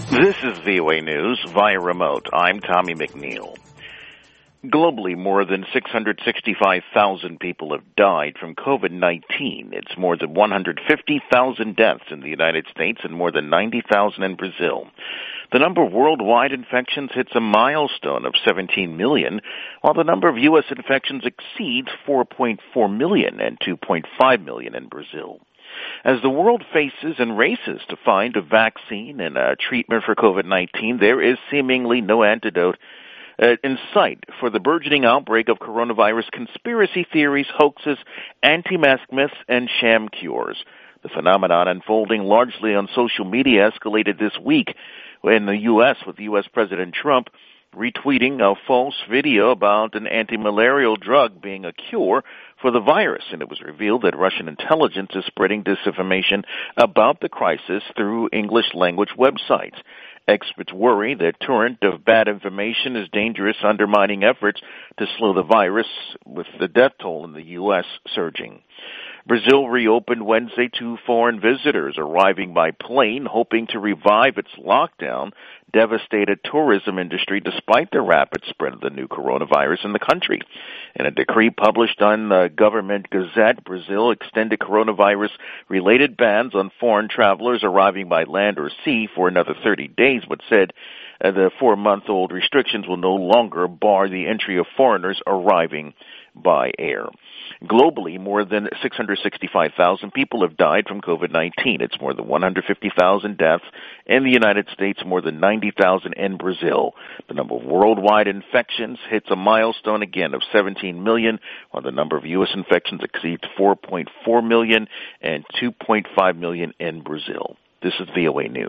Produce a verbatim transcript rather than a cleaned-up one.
This is V O A News via remote. I'm Tommy McNeil. Globally, more than six hundred sixty-five thousand people have died from COVID nineteen. It's more than one hundred fifty thousand deaths in the United States and more than ninety thousand in Brazil. The number of worldwide infections hits a milestone of seventeen million, while the number of U S infections exceeds four point four million and two point five million in Brazil. As the world faces and races to find a vaccine and a treatment for COVID nineteen, there is seemingly no antidote uh, in sight for the burgeoning outbreak of coronavirus conspiracy theories, hoaxes, anti-mask myths, and sham cures. The phenomenon, unfolding largely on social media, escalated this week in the U S with U S President Trump retweeting a false video about an anti-malarial drug being a cure for the virus, and it was revealed that Russian intelligence is spreading disinformation about the crisis through English-language websites. Experts worry that torrent of bad information is dangerous, undermining efforts to slow the virus, with the death toll in the U S surging. Brazil reopened Wednesday to foreign visitors arriving by plane, hoping to revive its lockdown devastated tourism industry despite the rapid spread of the new coronavirus in the country. In a decree published on the government gazette, Brazil extended coronavirus-related bans on foreign travelers arriving by land or sea for another thirty days, but said uh, the four-month-old restrictions will no longer bar the entry of foreigners arriving by air. Globally, more than six hundred sixty-five thousand people have died from COVID nineteen. It's more than one hundred fifty thousand deaths in the United States, more than ninety thousand in Brazil. The number of worldwide infections hits a milestone again of seventeen million, while the number of U S infections exceeds four point four million and two point five million in Brazil. This is V O A News.